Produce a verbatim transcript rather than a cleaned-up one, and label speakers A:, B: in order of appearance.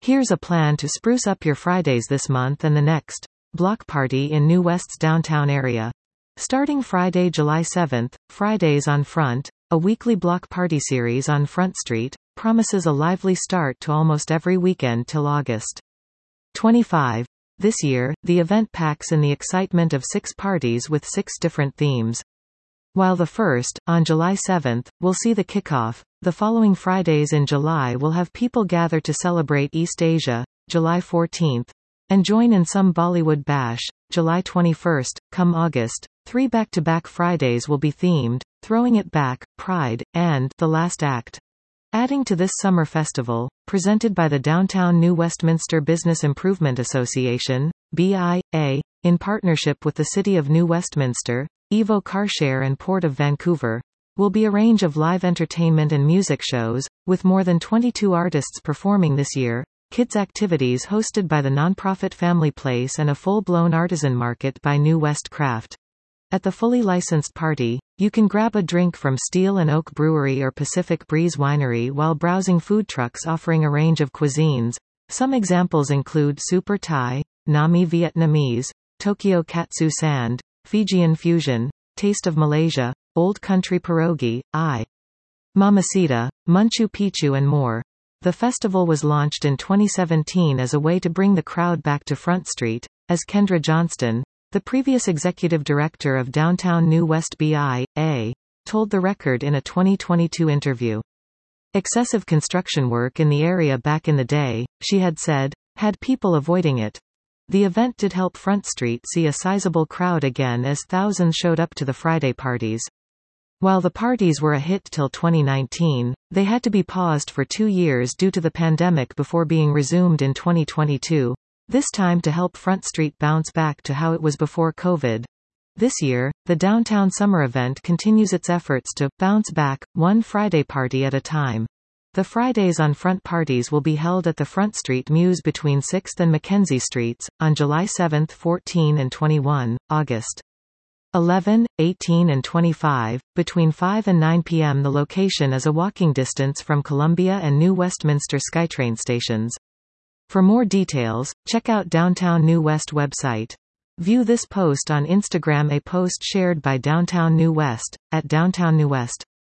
A: Here's a plan to spruce up your Fridays this month and the next. Block party in New West's downtown area. Starting Friday, July seventh, Fridays on Front, a weekly block party series on Front Street, promises a lively start to almost every weekend till August twenty-fifth. This year, the event packs in the excitement of six parties with six different themes. While the first, on July seventh, will see the kickoff, the following Fridays in July will have people gather to celebrate East Asia, July fourteenth, and join in some Bollywood bash, July twenty-first. Come August, three back-to-back Fridays will be themed, Throwing It Back, Pride, and The Last Act. Adding to this summer festival, presented by the Downtown New Westminster Business Improvement Association, B I A, in partnership with the City of New Westminster, Evo Carshare and Port of Vancouver, will be a range of live entertainment and music shows, with more than twenty-two artists performing this year, kids' activities hosted by the nonprofit Family Place and a full-blown artisan market by New West Craft. At the fully licensed party, you can grab a drink from Steel and Oak Brewery or Pacific Breeze Winery while browsing food trucks offering a range of cuisines. Some examples include Super Thai, Nami Vietnamese, Tokyo Katsu Sand, Fijian Fusion, Taste of Malaysia, Old Country Pierogi, I. Mamacita, Manchu Picchu and more. The festival was launched in twenty seventeen as a way to bring the crowd back to Front Street, as Kendra Johnston, the previous executive director of Downtown New West B I A, told The Record in a twenty twenty-two interview. Excessive construction work in the area back in the day, she had said, had people avoiding it. The event did help Front Street see a sizable crowd again as thousands showed up to the Friday parties. While the parties were a hit till twenty nineteen, they had to be paused for two years due to the pandemic before being resumed in twenty twenty-two. This time to help Front Street bounce back to how it was before COVID. This year, the Downtown Summer Event continues its efforts to bounce back, one Friday party at a time. The Fridays on Front parties will be held at the Front Street Mews between sixth and Mackenzie Streets, on July seventh, fourteenth and twenty-first, August eleventh, eighteenth and twenty-fifth, between five and nine p m The location is a walking distance from Columbia and New Westminster SkyTrain stations. For more details, check out Downtown New West website. View this post on Instagram, a post shared by Downtown New West, at Downtown New West.